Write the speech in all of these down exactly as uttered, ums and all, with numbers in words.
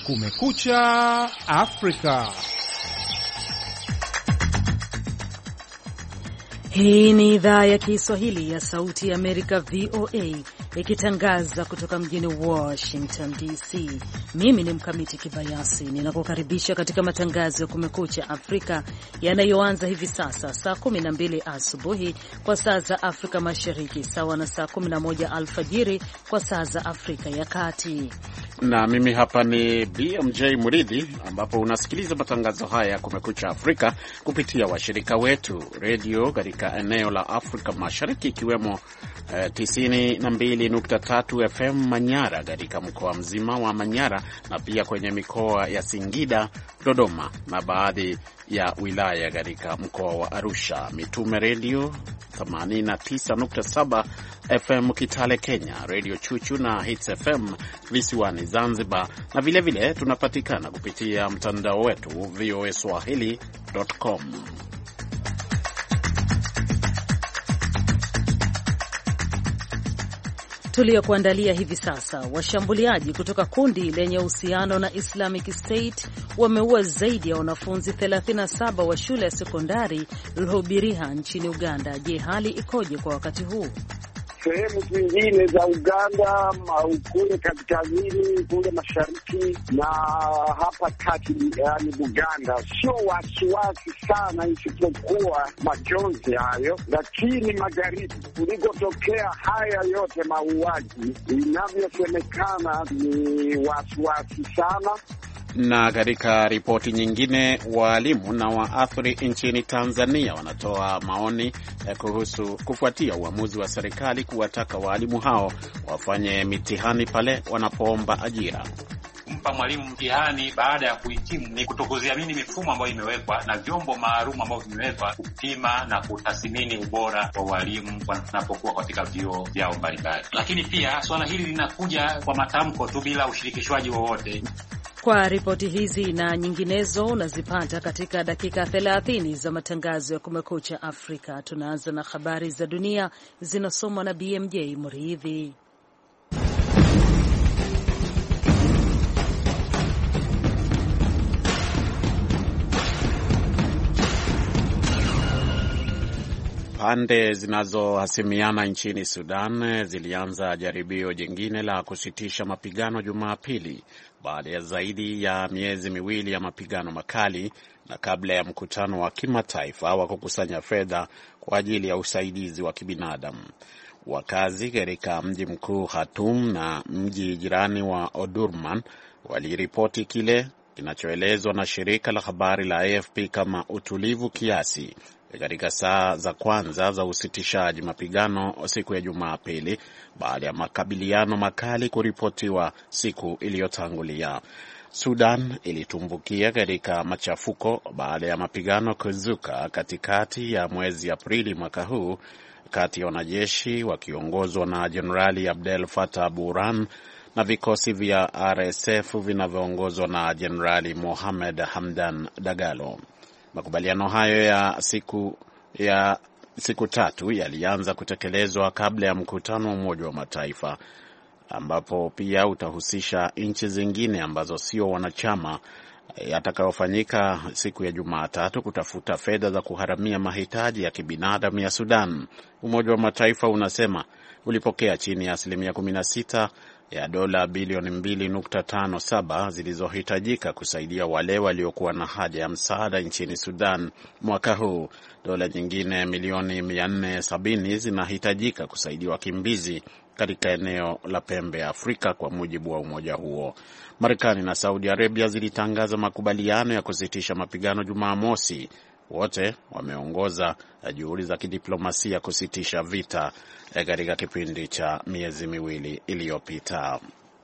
Kumekucha Afrika. Hii ni idhaa ya Kiswahili ya Sauti ya Amerika, V O A, ikitangaza kutoka mjini Washington D C. Mimi ni Mkamiti Kibayasi, ninakukaribisha katika matangazo ya Kumekucha Afrika yanayoanza hivi sasa saa kumi na mbili asubuhi kwa saa za Afrika Mashariki, sawa na saa kumi na moja alfajiri kwa saa za Afrika ya Kati. Na mimi hapa ni B M J Muridhi, ambapo unasikiliza matangazo haya ya Kumekucha Afrika kupitia washirika wetu radio katika eneo la Afrika Mashariki, ikiwemo uh, tisini na mbili nukta tatu F M Manyara katika mkoa mzima wa Manyara, na pia kwenye mikoa ya Singida, Dodoma na baadhi ya wilaya katika mkoa wa Arusha. Mitume Radio themanini na tisa nukta saba F M Kitale Kenya, Radio Chuchu na Hits F M visiwani Zanzibar, na vile vile tunapatikana kupitia mtandao wetu v o a swahili dot com. Tuliokuandalia hivi sasa: washambuliaji kutoka kundi lenye uhusiano na Islamic State wameua zaidi ya wanafunzi thelathini na saba wa shule ya sekondari Lhobiriha nchini Uganda. Je, hali ikoje kwa wakati huu? Sehemu zingine za Uganda au kule kaskazini, kule mashariki na hapa kati, yani Buganda, sio wasiwasi sana, isipokuwa majonzi hayo. Lakini magharibi kulikotokea haya yote mauaji, inavyosemekana ni wasiwasi sana. Na katika ripoti nyingine, walimu na waathiri nchini Tanzania wanatoa maoni kuhusu kufuatia uamuzi wa serikali kuwataka walimu hao wafanye mitihani pale wanapoomba ajira. Kumpa mwalimu mtihani baada ya kuhitimu ni kutokuziamini mifumo ambayo imewekwa na vyombo maalum ambavyo vimewekwa kupima na kutathmini ubora wa walimu wanapokuwa katika vyuo vyao mbalimbali. Lakini pia swala hili linakuja kwa matamko tu bila ushirikishwaji wowote. Kwa ripoti hizi na nyinginezo unazipata katika dakika thelathini za matangazo ya Kumekucha Afrika. Tunaanza na habari za dunia zinasomwa na B M J Muridhi. Pande zinazohasimiana nchini Sudan zilianza jaribio jingine la kusitisha mapigano Jumapili baada ya zaidi ya miezi miwili ya mapigano makali, na kabla ya mkutano wa kimataifa wa kukusanya fedha kwa ajili ya usaidizi wa kibinadamu. Wakazi katika mji mkuu Khartoum na mji jirani wa Omdurman waliripoti kile kinachoelezwa na shirika la habari la A F P kama utulivu kiasi katika saa za kwanza za usitishaji mapigano siku ya Jumapili, baada ya makabiliano makali kuripotiwa siku iliyotangulia. Sudan ilitumbukia katika machafuko baada ya mapigano kuzuka katikati ya mwezi Aprili mwaka huu kati ya wanajeshi wakiongozwa na Jenerali Abdel Fattah Burhan na vikosi vya R S F vinavyoongozwa na Jenerali Mohamed Hamdan Dagalo. Makubaliano hayo ya siku ya siku tatu yalianza kutekelezwa kabla ya mkutano wa Umoja wa Mataifa, ambapo pia utahusisha nchi zingine ambazo sio wanachama, yatakayofanyika siku ya Jumatatu kutafuta fedha za kuharamia mahitaji ya kibinadamu ya Sudan. Umoja wa Mataifa unasema ulipokea chini ya asilimia kumi na sita ya dola bilioni mbili nukta tano saba zilizohitajika kusaidia wale waliokuwa na haja ya msaada nchini Sudan mwaka huu. Dola nyingine milioni mia nne sabini zinahitajika kusaidia wakimbizi katika eneo la pembe ya Afrika, kwa mujibu wa umoja huo. Marekani na Saudi Arabia zilitangaza makubaliano ya kusitisha mapigano Jumamosi. Wote wameongoza juhudi za kidiplomasia kusitisha vita katika kipindi cha miezi miwili iliyopita.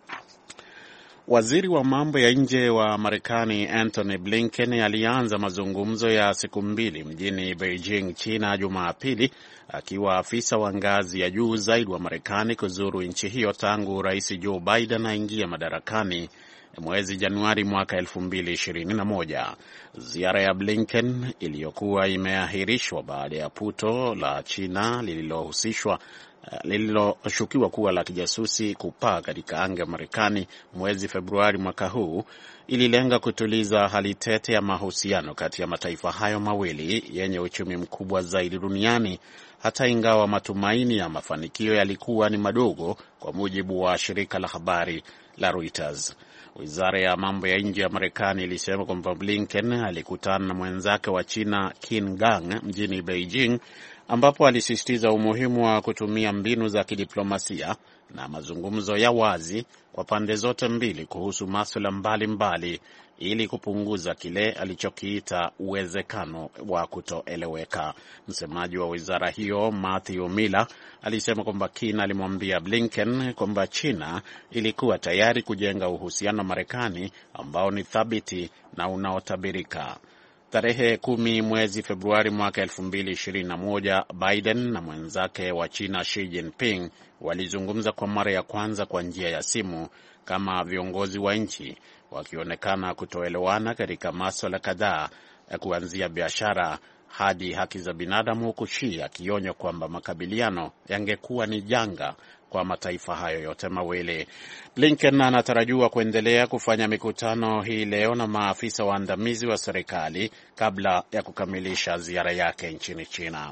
Waziri wa mambo ya nje wa Marekani Antony Blinken alianza mazungumzo ya siku mbili mjini Beijing, China Jumapili, akiwa afisa wa ngazi ya juu zaidi wa Marekani kuzuru nchi hiyo tangu Rais Joe Biden aingia madarakani mwezi Januari mwaka elfu mbili ishirini na moja. Ziara ya Blinken iliyokuwa imeahirishwa baada ya puto la China lililohusishwa lililoshukiwa kuwa la kijasusi kupaa katika anga ya Marekani mwezi Februari mwaka huu ililenga kutuliza hali tete ya mahusiano kati ya mataifa hayo mawili yenye uchumi mkubwa zaidi duniani, hata ingawa matumaini ya mafanikio yalikuwa ni madogo, kwa mujibu wa shirika la habari la Reuters. Wizara ya mambo ya nje ya Marekani ilisema kwamba Blinken alikutana na mwenzake wa China Qin Gang mjini Beijing, ambapo alisisitiza umuhimu wa kutumia mbinu za kidiplomasia na mazungumzo ya wazi kwa pande zote mbili kuhusu masuala mbalimbali ili kupunguza kile alichokiita uwezekano wa kutoeleweka. Msemaji wa wizara hiyo Matthew Miller alisema kwamba Qin alimwambia Blinken kwamba China ilikuwa tayari kujenga uhusiano na Marekani ambao ni thabiti na unaotabirika. Tarehe kumi mwezi Februari mwaka elfu mbili ishirini na moja, Biden na mwenzake wa China Xi Jinping walizungumza kwa mara ya kwanza kwa njia ya simu kama viongozi wa nchi, wakionekana kutoelewana katika masuala kadhaa kuanzia biashara hadi haki za binadamu, huku Xi akionya kwamba makabiliano yangekuwa ni janga kwa mataifa hayo yote mawili. Blinken anatarajiwa kuendelea kufanya mikutano hii leo na maafisa waandamizi wa serikali kabla ya kukamilisha ziara yake nchini China.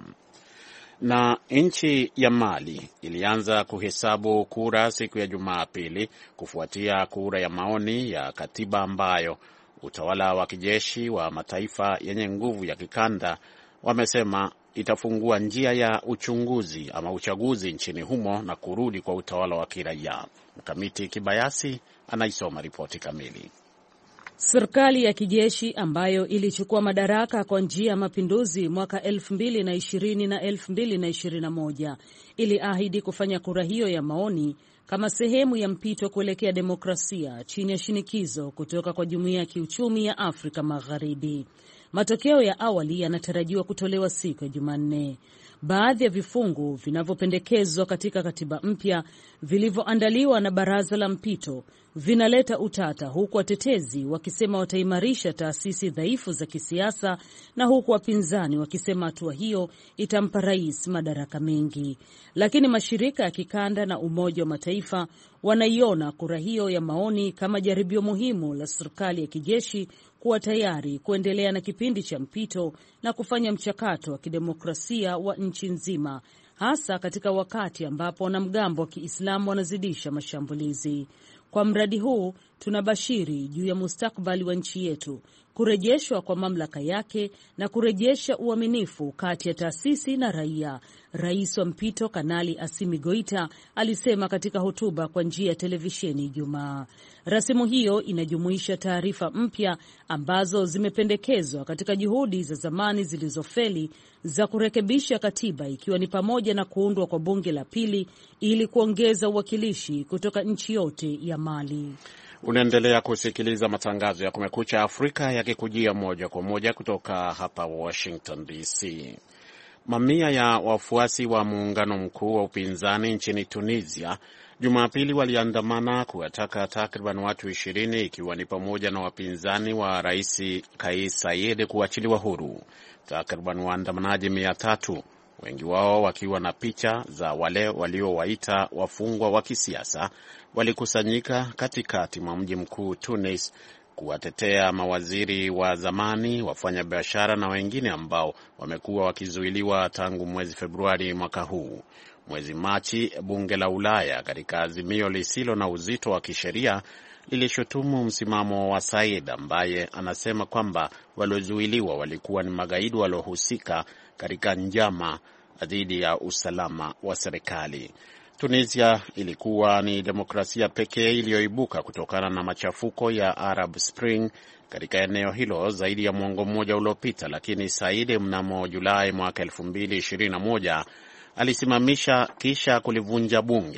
Na nchi ya Mali ilianza kuhesabu kura siku ya Jumapili kufuatia kura ya maoni ya katiba ambayo utawala wa kijeshi wa mataifa yenye nguvu ya kikanda wamesema itafungua njia ya uchunguzi ama uchaguzi nchini humo na kurudi kwa utawala wa kiraia. Mkamiti Kibayasi anaisoma ripoti kamili. Serikali ya kijeshi ambayo ilichukua madaraka kwa njia ya mapinduzi mwaka elfu mbili na ishirini na elfu mbili na ishirini na moja iliahidi kufanya kura hiyo ya maoni kama sehemu ya mpito kuelekea demokrasia chini ya shinikizo kutoka kwa Jumuiya ya Kiuchumi ya Afrika Magharibi. Matokeo ya awali yanatarajiwa kutolewa siku ya Jumanne. Baadhi ya vifungu vinavyopendekezwa katika katiba mpya vilivyoandaliwa na baraza la mpito vinaleta utata, huku watetezi wakisema wataimarisha taasisi dhaifu za kisiasa na huku wapinzani wakisema hatua hiyo itampa rais madaraka mengi. Lakini mashirika ya kikanda na Umoja wa Mataifa wanaiona kura hiyo ya maoni kama jaribio muhimu la serikali ya kijeshi kuwa tayari kuendelea na kipindi cha mpito na kufanya mchakato wa kidemokrasia wa nchi nzima, hasa katika wakati ambapo wanamgambo wa Kiislamu wanazidisha mashambulizi. Kwa mradi huu tunabashiri juu ya mustakabali wa nchi yetu, kurejeshwa kwa mamlaka yake na kurejesha uaminifu kati ya taasisi na raia, Rais wa mpito Kanali Assimi Goita alisema katika hotuba kwa njia ya televisheni Ijumaa. Rasimu hiyo inajumuisha taarifa mpya ambazo zimependekezwa katika juhudi za zamani zilizofeli za kurekebisha katiba, ikiwa ni pamoja na kuundwa kwa bunge la pili ili kuongeza uwakilishi kutoka nchi yote ya Mali. Unaendelea kusikiliza matangazo ya Kumekucha Afrika yakikujia moja kwa moja kutoka hapa Washington D C. Mamia ya wafuasi wa muungano mkuu wa upinzani nchini Tunisia Jumapili waliandamana kuwataka takriban watu ishirini ikiwa ni pamoja na wapinzani wa Rais Kais Saied kuachiliwa huru. Takriban waandamanaji mia tatu, wengi wao wakiwa na picha za wale waliowaita wafungwa wa kisiasa, walikusanyika katikati mwa mji mkuu Tunis kuwatetea mawaziri wa zamani, wafanya biashara na wengine ambao wamekuwa wakizuiliwa tangu mwezi Februari mwaka huu. Mwezi Machi, bunge la Ulaya katika azimio lisilo na uzito wa kisheria lilishutumu msimamo wa Said, ambaye anasema kwamba waliozuiliwa walikuwa ni magaidi waliohusika katika njama dhidi ya usalama wa serikali. Tunisia ilikuwa ni demokrasia pekee iliyoibuka kutokana na machafuko ya Arab Spring katika eneo hilo zaidi ya mwongo mmoja uliopita, lakini Said mnamo Julai mwaka elfu mbili ishirini na moja alisimamisha kisha kulivunja bunge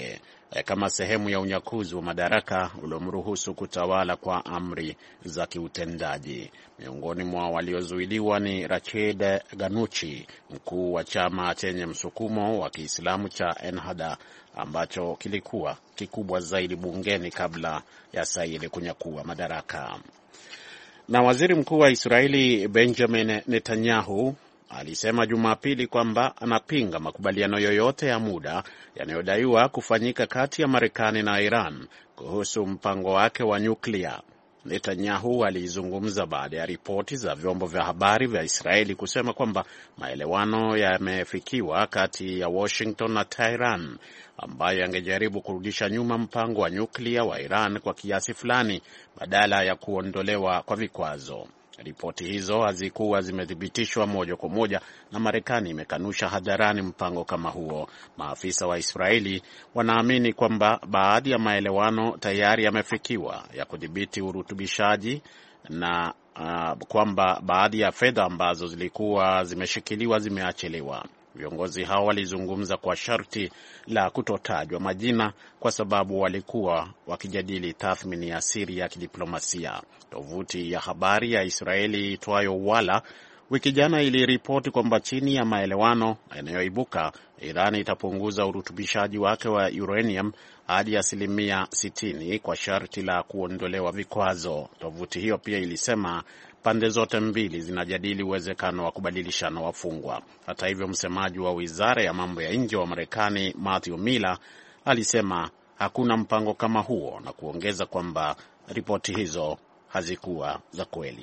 eh, kama sehemu ya unyakuzi wa madaraka uliomruhusu kutawala kwa amri za kiutendaji. Miongoni mwa waliozuiliwa ni Rachid Ganuchi, mkuu wa chama chenye msukumo wa Kiislamu cha Ennahda ambacho kilikuwa kikubwa zaidi bungeni kabla ya Said kunyakua madaraka. Na waziri mkuu wa Israeli Benjamin Netanyahu alisema Jumapili kwamba anapinga makubaliano yoyote ya muda yanayodaiwa kufanyika kati ya Marekani na Iran kuhusu mpango wake wa nyuklia. Netanyahu alizungumza baada ya ripoti za vyombo vya habari vya Israeli kusema kwamba maelewano yamefikiwa kati ya Washington na Tehran ambayo yangejaribu kurudisha nyuma mpango wa nyuklia wa Iran kwa kiasi fulani badala ya kuondolewa kwa vikwazo. Ripoti hizo hazikuwa zimethibitishwa moja kwa moja na Marekani imekanusha hadharani mpango kama huo. Maafisa wa Israeli wanaamini kwamba baadhi ya maelewano tayari yamefikiwa ya kudhibiti urutubishaji na uh, kwamba baadhi ya fedha ambazo zilikuwa zimeshikiliwa zimeachiliwa. Viongozi hao walizungumza kwa sharti la kutotajwa majina kwa sababu walikuwa wakijadili tathmini ya siri ya kidiplomasia. Tovuti ya habari ya Israeli itwayo Wala wiki jana iliripoti kwamba chini ya maelewano yanayoibuka, Iran itapunguza urutubishaji wake wa uranium hadi asilimia sitini kwa sharti la kuondolewa vikwazo. Tovuti hiyo pia ilisema pande zote mbili zinajadili uwezekano wa kubadilishana wafungwa. Hata hivyo, msemaji wa wizara ya mambo ya nje wa Marekani Matthew Miller alisema hakuna mpango kama huo na kuongeza kwamba ripoti hizo hazikuwa za kweli.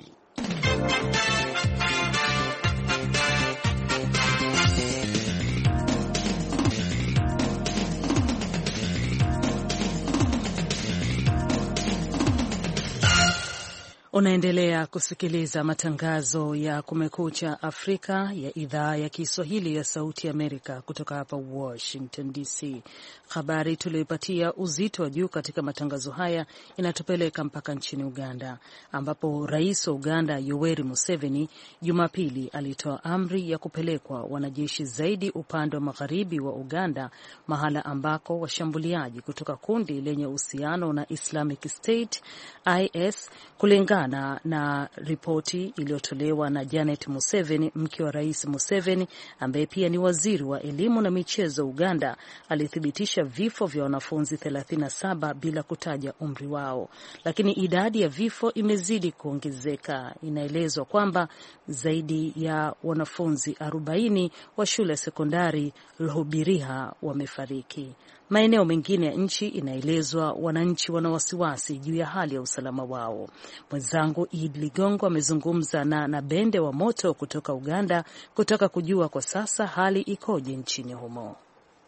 Unaendelea kusikiliza matangazo ya Kumekucha Afrika ya idhaa ya Kiswahili ya Sauti Amerika kutoka hapa Washington D C. Habari tuliyoipatia uzito wa juu katika matangazo haya inatupeleka mpaka nchini Uganda, ambapo Rais wa Uganda Yoweri Museveni Jumapili alitoa amri ya kupelekwa wanajeshi zaidi upande wa magharibi wa Uganda, mahala ambako washambuliaji kutoka kundi lenye uhusiano na Islamic State I S kulingana na, na ripoti iliyotolewa na Janet Museveni, mke wa Rais Museveni ambaye pia ni waziri wa elimu na michezo Uganda, alithibitisha vifo vya wanafunzi thelathini na saba bila kutaja umri wao, lakini idadi ya vifo imezidi kuongezeka. Inaelezwa kwamba zaidi ya wanafunzi arobaini wa shule sekondari Lhubiriha wamefariki. Maeneo mengine ya nchi inaelezwa wananchi wana wasiwasi juu ya hali ya usalama wao. Mwenzangu Id Ligongo amezungumza na Nabende wa Moto kutoka Uganda kutaka kujua kwa sasa hali ikoje nchini humo.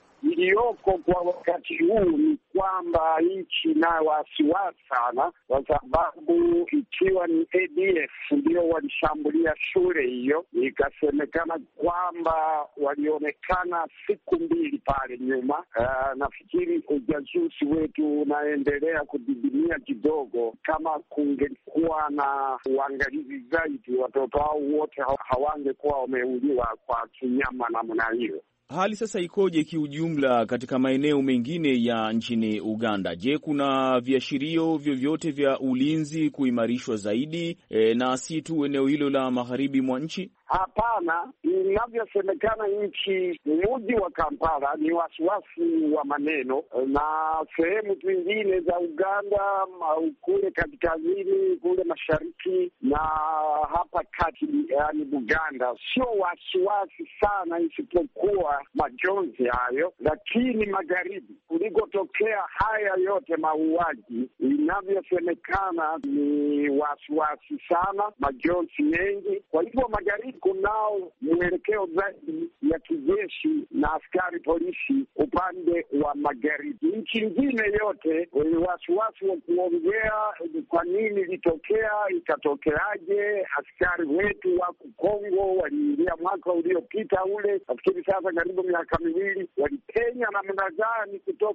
Iliyoko kwa wakati huu ni kwamba nchi nayo wasiwasi sana, kwa sababu ikiwa ni A D F ndio walishambulia shule hiyo, ikasemekana kwamba walionekana siku mbili pale nyuma. Uh, nafikiri ujasusi wetu unaendelea kudidimia kidogo. Kama kungekuwa na uangalizi zaidi, watoto hao wote hawangekuwa wameuliwa kwa kinyama namna hiyo. Hali sasa ikoje kiujumla katika maeneo mengine ya nchini Uganda? Je, kuna viashirio vyovyote vya ulinzi kuimarishwa zaidi e, na si tu eneo hilo la magharibi mwa nchi? Hapana, inavyosemekana nchi, mji wa Kampala ni wasiwasi wa maneno, na sehemu zingine za Uganda kule kaskazini, kule mashariki na hapa kati, yani Buganda, sio wasiwasi sana, isipokuwa majonzi hayo. Lakini magharibi kulikotokea haya yote mauaji, inavyosemekana ni wasiwasi sana, majonzi mengi. Kwa hivyo magharibi kunao mwelekeo zaidi ya kijeshi na askari polisi upande wa magharibi. Nchi nyingine yote wasiwasi wa kuongea kwa nini litokea, ikatokeaje. Askari wetu wa Kongo waliingia mwaka uliopita ule, nafikiri sasa karibu miaka miwili, walipenya namna gani kutoka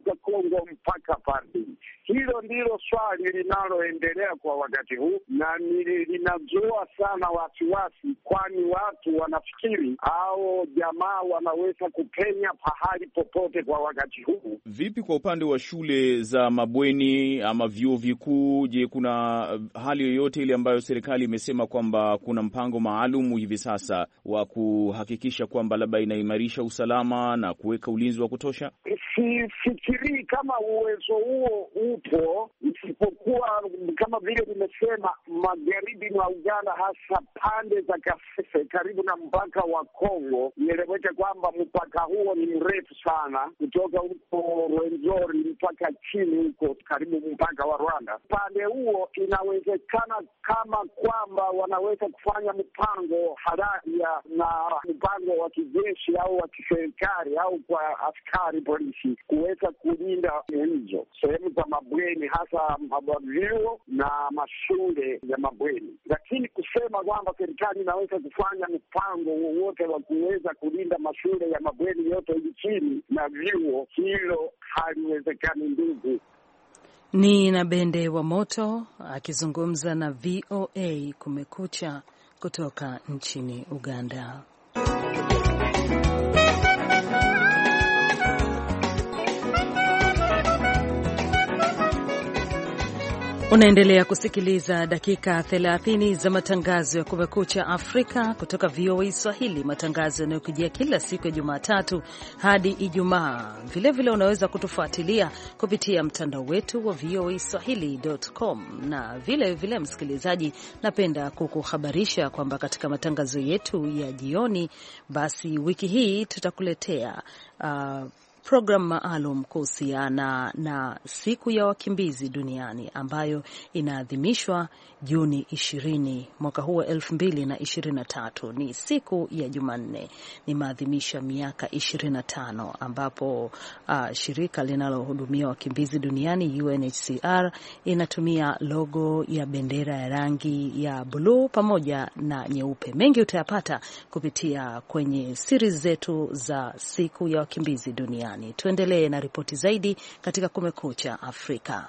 kutoka Kongo mpaka pale. Hilo ndilo swali linaloendelea kwa wakati huu na linazua sana wasiwasi, kwani watu wanafikiri au jamaa wanaweza kupenya pahali popote kwa wakati huu. Vipi kwa upande wa shule za mabweni ama vyuo vikuu? Je, kuna hali yoyote ile ambayo serikali imesema kwamba kuna mpango maalum hivi sasa wa kuhakikisha kwamba labda inaimarisha usalama na kuweka ulinzi wa kutosha? Sifikirii kama uwezo huo upo, isipokuwa kama vile nimesema, magharibi mwa Uganda, hasa pande za Kasese karibu na mpaka wa Kongo. Nieleweke kwamba mpaka huo ni mrefu sana, kutoka huko Rwenzori mpaka chini huko karibu mpaka wa Rwanda. Pande huo inawezekana kama kwamba wanaweza kufanya mpango halali na mpango wa kijeshi au wa kiserikali au kwa askari polisi kuweza kulinda hizo sehemu za mabweni, hasa vyuo na mashule ya mabweni. Lakini kusema kwamba serikali inaweza kufanya mpango wowote wa kuweza kulinda mashule ya mabweni yote nchini na vyuo, hilo haliwezekani ndugu. Ni Nabende wa Moto akizungumza na V O A Kumekucha kutoka nchini Uganda. Unaendelea kusikiliza dakika thelathini za matangazo ya Kumekucha Afrika kutoka V O A Swahili, matangazo yanayokujia kila siku ya Jumatatu hadi Ijumaa. Vilevile unaweza kutufuatilia kupitia mtandao wetu wa v o a swahili dot com, na vile vile, msikilizaji, napenda kukuhabarisha kwamba katika matangazo yetu ya jioni, basi wiki hii tutakuletea uh, programu maalum kuhusiana na siku ya wakimbizi duniani ambayo inaadhimishwa Juni ishirini mwaka huu wa elfu mbili na ishirini na tatu. Ni siku ya Jumanne. Ni maadhimisho ya miaka ishirini na tano ambapo uh, shirika linalohudumia wakimbizi duniani U N H C R inatumia logo ya bendera ya rangi ya buluu pamoja na nyeupe. Mengi utayapata kupitia kwenye series zetu za siku ya wakimbizi duniani. Tuendelee na ripoti zaidi katika Kumekucha Afrika.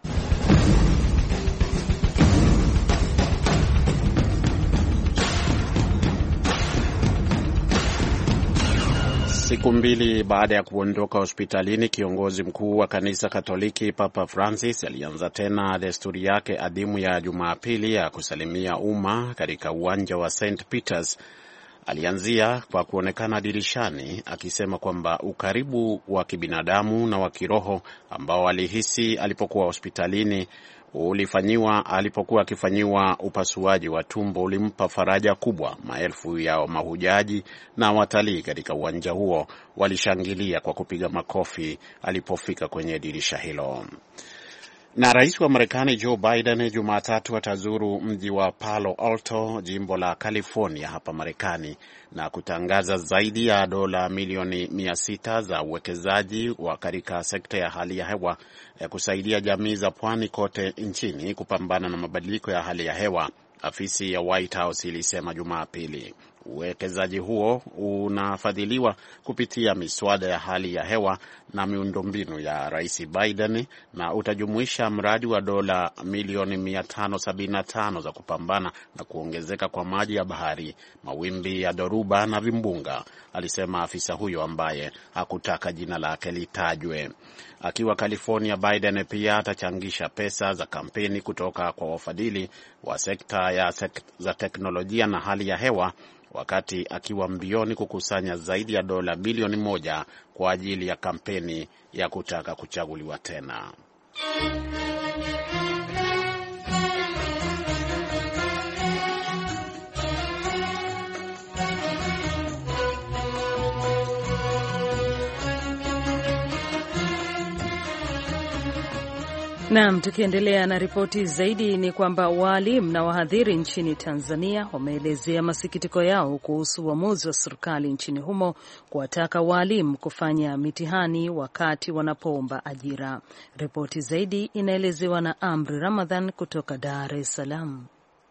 Siku mbili baada ya kuondoka hospitalini, kiongozi mkuu wa kanisa Katoliki Papa Francis alianza tena desturi yake adhimu ya Jumapili ya kusalimia umma katika uwanja wa Saint Peter's. Alianzia kwa kuonekana dirishani akisema kwamba ukaribu wa kibinadamu na wa kiroho ambao alihisi alipokuwa hospitalini ulifanyiwa alipokuwa akifanyiwa upasuaji wa tumbo ulimpa faraja kubwa. Maelfu ya mahujaji na watalii katika uwanja huo walishangilia kwa kupiga makofi alipofika kwenye dirisha hilo. Na rais wa Marekani Joe Biden Jumatatu atazuru mji wa Palo Alto, jimbo la California hapa Marekani, na kutangaza zaidi ya dola milioni mia sita za uwekezaji wa katika sekta ya hali ya hewa ya kusaidia jamii za pwani kote nchini kupambana na mabadiliko ya hali ya hewa, afisi ya White House ilisema Jumapili. Uwekezaji huo unafadhiliwa kupitia miswada ya hali ya hewa na miundombinu ya Rais Biden na utajumuisha mradi wa dola milioni mia tano sabini na tano za kupambana na kuongezeka kwa maji ya bahari, mawimbi ya dhoruba na vimbunga, alisema afisa huyo ambaye hakutaka jina lake litajwe. Akiwa California, Biden pia atachangisha pesa za kampeni kutoka kwa wafadhili wa sekta ya sek- za teknolojia na hali ya hewa, wakati akiwa mbioni kukusanya zaidi ya dola bilioni moja kwa ajili ya kampeni ya kutaka kuchaguliwa tena. Naam, tukiendelea na ripoti zaidi ni kwamba waalimu na wahadhiri nchini Tanzania wameelezea masikitiko yao kuhusu uamuzi wa serikali nchini humo kuwataka waalimu kufanya mitihani wakati wanapoomba ajira. Ripoti zaidi inaelezewa na Amri Ramadhan kutoka Dar es Salaam.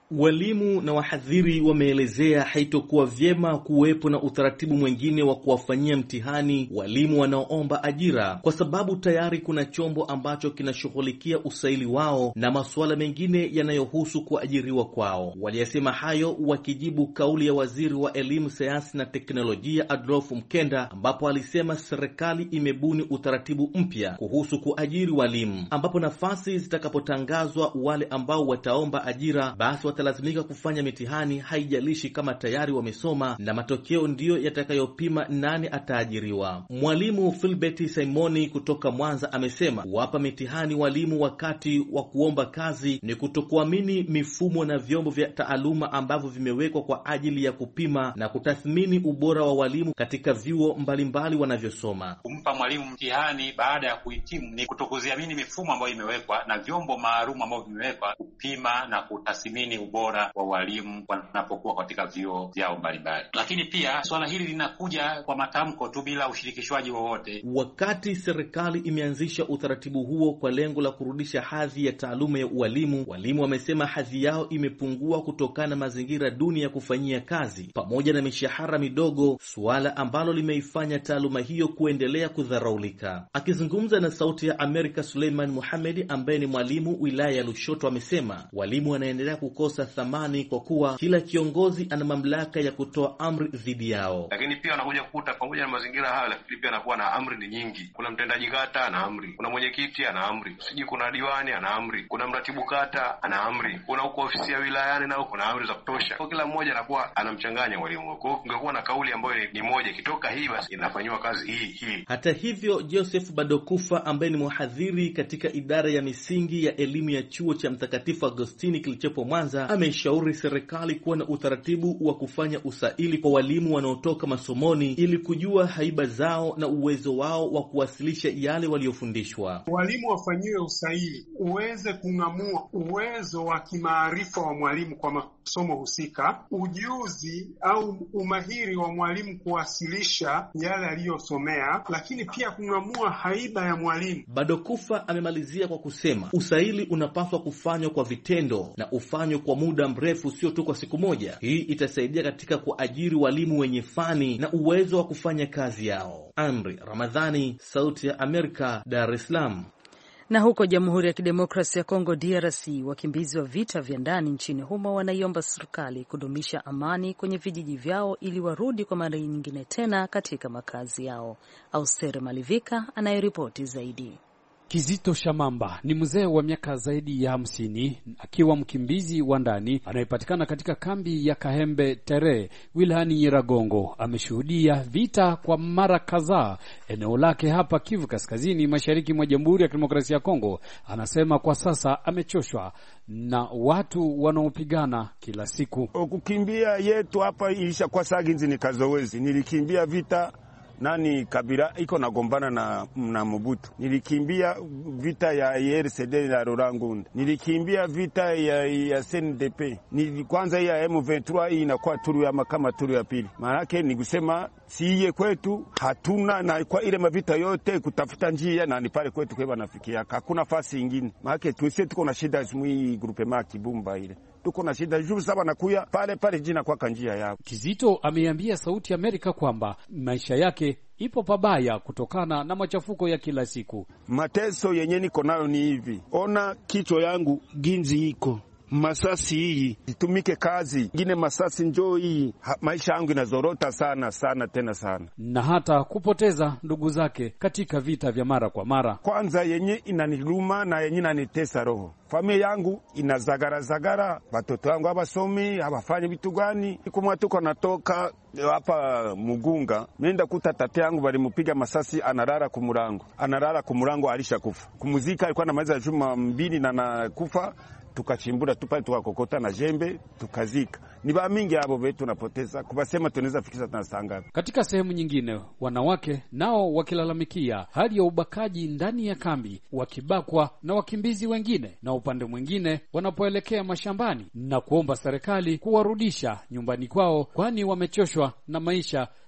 Walimu na wahadhiri wameelezea haitokuwa vyema kuwepo na utaratibu mwingine wa kuwafanyia mtihani walimu wanaoomba ajira, kwa sababu tayari kuna chombo ambacho kinashughulikia usaili wao na masuala mengine yanayohusu kuajiriwa kwao. Waliyasema hayo wakijibu kauli ya waziri wa elimu, sayansi na teknolojia Adolf Mkenda, ambapo alisema serikali imebuni utaratibu mpya kuhusu kuajiri walimu, ambapo nafasi zitakapotangazwa wale ambao wataomba ajira basi watalazimika kufanya mitihani, haijalishi kama tayari wamesoma, na matokeo ndiyo yatakayopima nani ataajiriwa. Mwalimu Philbert Simoni kutoka Mwanza amesema kuwapa mitihani walimu wakati wa kuomba kazi ni kutokuamini mifumo na vyombo vya taaluma ambavyo vimewekwa kwa ajili ya kupima na kutathmini ubora wa walimu katika vyuo mbalimbali wanavyosoma. Kumpa mwalimu mtihani baada ya kuhitimu ni kutokuziamini mifumo ambayo imewekwa na vyombo maalum ambavyo vimewekwa kupima na kutathmini ubora wa walimu wanapokuwa katika vyuo vyao mbalimbali. Lakini pia swala hili linakuja kwa matamko tu bila ushirikishwaji wowote. Wakati serikali imeanzisha utaratibu huo kwa lengo la kurudisha hadhi ya taaluma ya ualimu, walimu wamesema hadhi yao imepungua kutokana na mazingira duni ya kufanyia kazi pamoja na mishahara midogo, suala ambalo limeifanya taaluma hiyo kuendelea kudharaulika. Akizungumza na Sauti ya Amerika, Suleiman Muhammad ambaye ni mwalimu wilaya ya Lushoto amesema walimu wanaendelea kukosa thamani kwa kuwa kila kiongozi ana mamlaka ya kutoa amri dhidi yao. Lakini pia wanakuja kukuta pamoja na mazingira hayo, lakini pia anakuwa na amri ni nyingi. Kuna mtendaji kata ana amri, kuna mwenyekiti ana amri, siji kuna diwani ana amri, kuna mratibu kata ana amri, kuna huko ofisi ya wilayani nao kuna amri za kutosha. Kwa kila mmoja anakuwa anamchanganya mwalimu. Kwa hiyo kungekuwa na kauli ambayo ni moja, kitoka hii basi inafanywa kazi hii hii. Hata hivyo, Joseph Badokufa ambaye ni mhadhiri katika idara ya misingi ya elimu ya chuo cha Mtakatifu Agostini kilichopo Mwanza ameshauri serikali kuwa na utaratibu wa kufanya usaili kwa walimu wanaotoka masomoni ili kujua haiba zao na uwezo wao wa kuwasilisha yale waliofundishwa. Walimu wafanyiwe usaili uweze kung'amua uwezo wa kimaarifa wa mwalimu kwa masomo husika, ujuzi au umahiri wa mwalimu kuwasilisha yale aliyosomea, lakini pia kung'amua haiba ya mwalimu. Badokufa amemalizia kwa kusema usaili unapaswa kufanywa kwa vitendo na ufanywe kwa muda mrefu, sio tu kwa siku moja. Hii itasaidia katika kuajiri walimu wenye fani na uwezo wa kufanya kazi yao. Amri Ramadhani, Sauti ya Amerika, Dar es Salaam. Na huko Jamhuri ya Kidemokrasia ya Kongo D R C, wakimbizi wa vita vya ndani nchini humo wanaiomba serikali kudumisha amani kwenye vijiji vyao ili warudi kwa mara nyingine tena katika makazi yao. Auster Malivika anayeripoti zaidi. Kizito Shamamba ni mzee wa miaka zaidi ya hamsini, akiwa mkimbizi wa ndani anayepatikana katika kambi ya Kahembe Tere wilayani Nyiragongo. Ameshuhudia vita kwa mara kadhaa eneo lake hapa Kivu Kaskazini, mashariki mwa Jamhuri ya Kidemokrasia ya Kongo. Anasema kwa sasa amechoshwa na watu wanaopigana kila siku. Kukimbia yetu hapa ilisha kwa saginzi ni kazowezi. Nilikimbia vita nani Kabila iko nagombana na na Mobutu. Nilikimbia vita ya I R C D na Rurangunda. Nilikimbia vita ya ya S N D P. Ni kwanza ya M ishirini na tatu hii inakuwa turu ya kama turu ya pili. Maana yake ni kusema siye kwetu hatuna na kwa ile mavita yote kutafuta njia na ni pale kwetu kwa nafikia. Hakuna fasi nyingine. Maana yake tusie tuko na shida zimui groupement Kibumba ile. Tuko na shida juu saba na kuya pale pale jina kwa kanjia yao. Kizito ameambia Sauti ya Amerika kwamba maisha yake ipo pabaya kutokana na machafuko ya kila siku. Mateso yenye niko nayo ni hivi. Ona kichwa yangu ginzi iko. Masasi hii itumike kazi. Ngine masasi njoo hii. Ha, maisha yangu inazorota sana sana tena sana. Na hata kupoteza ndugu zake katika vita vya mara kwa mara. Kwanza yenye inaniluma na yenye inanitesa roho. Familia yangu inazagara zagara, watoto wangu hawasomi, hawafanye vitu gani. Kumwa tuko natoka hapa Mugunga, nenda kuta tate yangu walimupiga masasi, analala kumurango. Analala kumurango alishakufa. Kumuzika alikuwa na maliza juma mbili na nakufa. Tukachimbura tupale tukakokota na jembe tukazika. Ni ba mingi hapo wetu tunapoteza kubasema tunaweza fikisha tunasanga. Katika sehemu nyingine wanawake nao wakilalamikia hali ya ubakaji ndani ya kambi, wakibakwa na wakimbizi wengine, na upande mwingine wanapoelekea mashambani na kuomba serikali kuwarudisha nyumbani kwao, kwani wamechoshwa na maisha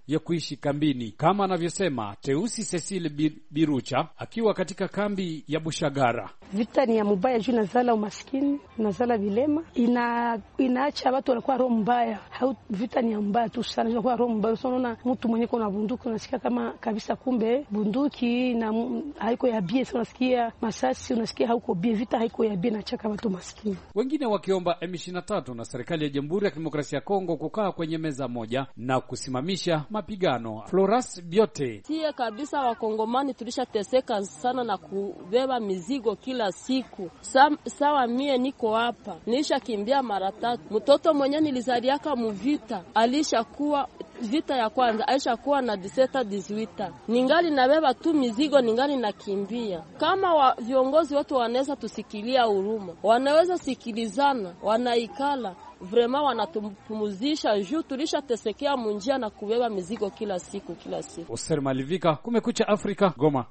ya kuishi kambini, kama anavyosema Teusi Cecile Birucha akiwa katika kambi ya Bushagara. Vita ni ya mbaya juu inazala umaskini, inazala vilema, ina inaacha watu wanakuwa roho mbaya. Vita ni ya mbaya tu sana, inakuwa roho mbaya. Unaona mtu mwenye kuna bunduki unasikia kama kabisa, kumbe bunduki na haiko ya bie, unasikia masasi, unasikia hauko bie. Vita haiko ya bie, na chaka watu maskini. Wengine wakiomba M ishirini na tatu na serikali ya Jamhuri ya Kidemokrasia ya Kongo kukaa kwenye meza moja na kusimamisha mapigano. Floras Biote: sie kabisa wakongomani tulishateseka sana na kubeba mizigo kila siku. Sa, sawa mie niko hapa, nilisha kimbia mara tatu. Mtoto mwenye nilizaliaka muvita alishakuwa vita ya kwanza, alishakuwa na diseta dizuita. Ningali nabeba tu mizigo, ningali nakimbia. Kama wa, viongozi wote wanaweza tusikilia huruma, wanaweza sikilizana, wanaikala vrema, wanatupumuzisha juu tulishatesekea munjia na kubeba mizigo kila siku kila siku. Oser Malivika, Kumekucha Afrika, Goma.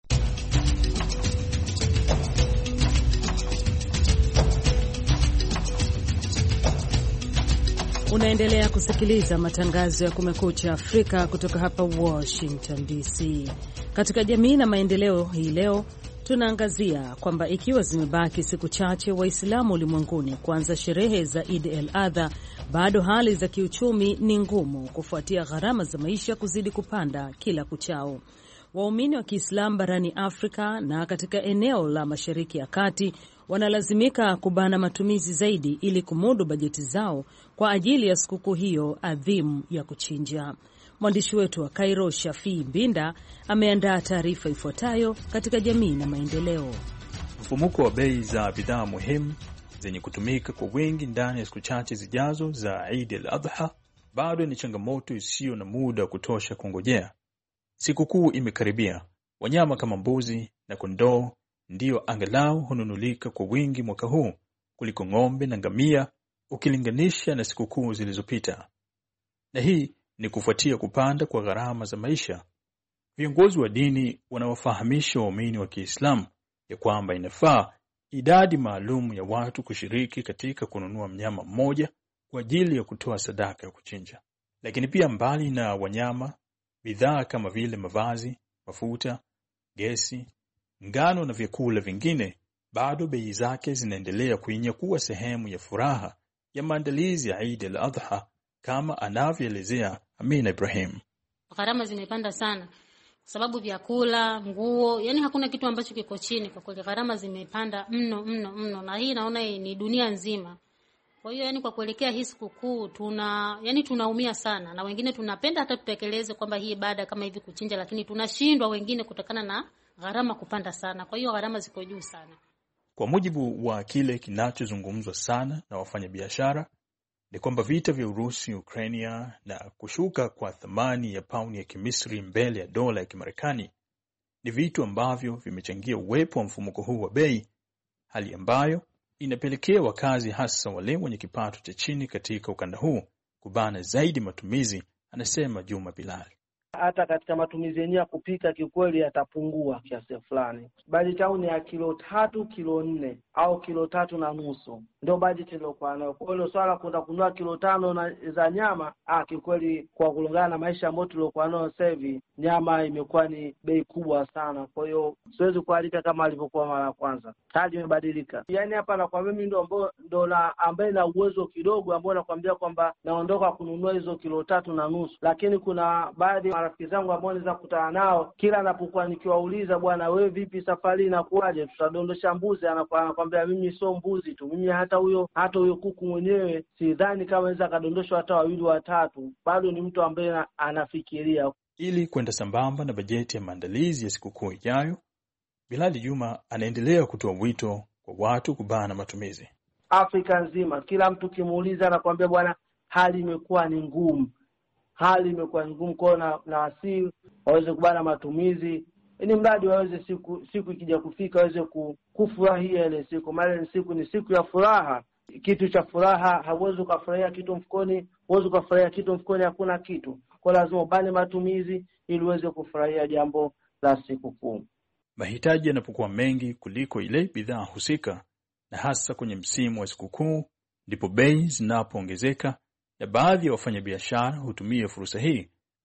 Unaendelea kusikiliza matangazo ya Kumekucha Afrika kutoka hapa Washington D C. Katika jamii na maendeleo hii leo tunaangazia kwamba ikiwa zimebaki siku chache Waislamu ulimwenguni kuanza sherehe za Eid el-Adha, bado hali za kiuchumi ni ngumu kufuatia gharama za maisha kuzidi kupanda kila kuchao. Waumini wa Kiislamu barani Afrika na katika eneo la Mashariki ya Kati wanalazimika kubana matumizi zaidi ili kumudu bajeti zao kwa ajili ya sikukuu hiyo adhimu ya kuchinja. Mwandishi wetu wa Cairo, Shafii Mbinda, ameandaa taarifa ifuatayo katika jamii na maendeleo. Mfumuko wa bei za bidhaa muhimu zenye kutumika kwa wingi ndani ya siku chache zijazo za Eid al-Adha bado ni changamoto isiyo na muda wa kutosha kungojea. Sikukuu imekaribia. Wanyama kama mbuzi na kondoo ndio angalau hununulika kwa wingi mwaka huu kuliko ng'ombe na ngamia ukilinganisha na sikukuu zilizopita. Na hii ni kufuatia kupanda kwa gharama za maisha. Viongozi wa dini wanawafahamisha waumini wa Kiislamu ya kwamba inafaa idadi maalum ya watu kushiriki katika kununua mnyama mmoja kwa ajili ya kutoa sadaka ya kuchinja. Lakini pia mbali na wanyama, bidhaa kama vile mavazi, mafuta, gesi, ngano na vyakula vingine bado bei zake zinaendelea kuinyakuwa sehemu ya furaha ya maandalizi ya Eid al-Adha, kama anavyoelezea Amina Ibrahim. Gharama zimepanda sana kwa sababu vyakula, nguo, yani hakuna kitu ambacho kiko chini. Kwa kweli gharama zimepanda mno mno mno, na hii naona ni dunia nzima. Kwa hiyo yani kwa kuelekea hii sikukuu tuna yani tunaumia sana, na wengine tunapenda hata tutekeleze kwamba hii ibada kama hivi kuchinja, lakini tunashindwa wengine kutokana na gharama kupanda sana. Kwa hiyo gharama ziko juu sana. Kwa mujibu wa kile kinachozungumzwa sana na wafanyabiashara ni kwamba vita vya Urusi Ukraine na kushuka kwa thamani ya pauni ya Kimisri mbele ya dola ya Kimarekani ni vitu ambavyo vimechangia uwepo wa mfumuko huu wa bei, hali ambayo inapelekea wakazi hasa wale wenye kipato cha chini katika ukanda huu kubana zaidi matumizi, anasema Juma Bilal. Hata katika matumizi yenyewe ya kupika kikweli yatapungua kiasi fulani. Bajeti yao ni ya kilo tatu, kilo nne au kilo tatu na nusu. Ndio bajeti nilokuwa nayo. Kwa hiyo swala kwenda kununua kilo tano na za nyama, ah kikweli kwa kulingana na maisha ambayo tuliokuwa nayo sasa hivi, nyama imekuwa ni bei kubwa sana. Kwa hiyo siwezi kualika kama alivyokuwa mara ya kwanza. Hali imebadilika. Yaani hapa na kwa mimi ndio ambao ndo na ambaye na uwezo kidogo ambao nakwambia kwamba naondoka kununua hizo kilo tatu na nusu. Lakini kuna baadhi marafiki zangu ambao naweza kukutana nao, kila anapokuwa nikiwauliza, bwana wewe vipi safari inakuaje, tutadondosha mbuzi, anakwambia mimi sio mbuzi tu, mimi hata huyo hata huyo kuku mwenyewe sidhani kama anaweza kadondoshwa hata wawili watatu. Bado ni mtu ambaye anafikiria. Ili kwenda sambamba na bajeti ya maandalizi ya sikukuu ijayo, Bilali Juma anaendelea kutoa wito kwa watu kubana matumizi. Afrika nzima kila mtu kimuuliza anakuambia bwana hali imekuwa ni ngumu. Hali imekuwa ni ngumu kwa na, na asili waweze kubana matumizi. Ni mradi waweze siku siku ikija kufika waweze kufurahia ile siku. Maana siku ni siku ya furaha. Kitu cha furaha hauwezi kufurahia kitu mfukoni, huwezi kufurahia kitu mfukoni hakuna kitu. Kwa lazima ubane matumizi ili uweze kufurahia jambo la siku kuu. Mahitaji yanapokuwa mengi kuliko ile bidhaa husika, na hasa kwenye msimu wa sikukuu, ndipo bei zinapoongezeka, na baadhi ya wafanyabiashara hutumia fursa hii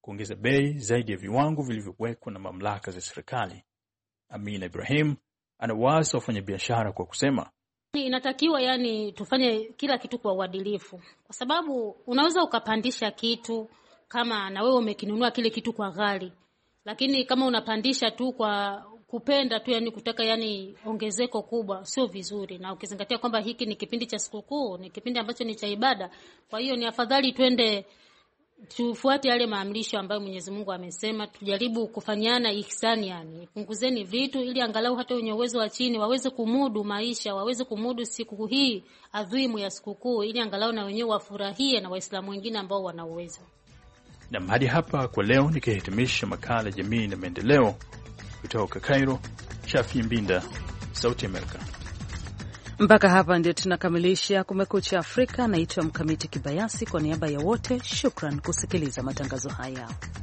kuongeza bei zaidi ya viwango vilivyowekwa na mamlaka za serikali. Amina Ibrahim anawaasa wafanyabiashara kwa kusema, inatakiwa yani tufanye kila kitu kwa uadilifu, kwa sababu unaweza ukapandisha kitu kama na wewe umekinunua kile kitu kwa ghali, lakini kama unapandisha tu kwa kupenda tu, yani kutaka yani ongezeko kubwa, sio vizuri. Na ukizingatia kwamba hiki ni kipindi cha sikukuu, ni kipindi ambacho ni cha ibada, kwa hiyo ni afadhali twende tufuate yale maamrisho ambayo Mwenyezi Mungu amesema, tujaribu kufanyana ihsani, yani punguzeni vitu ili angalau hata wenye uwezo wa chini waweze kumudu maisha, waweze kumudu siku hii adhimu ya sikukuu, ili angalau na wenyewe wafurahie na Waislamu wengine ambao wana uwezo. Na hadi hapa kwa leo nikihitimisha makala jamii na maendeleo kutoka Cairo. Shafi Mbinda, Sauti Amerika. Mpaka hapa ndio tunakamilisha Kumekucha Afrika. Naitwa Mkamiti Kibayasi, kwa niaba ya wote, shukran kusikiliza matangazo haya.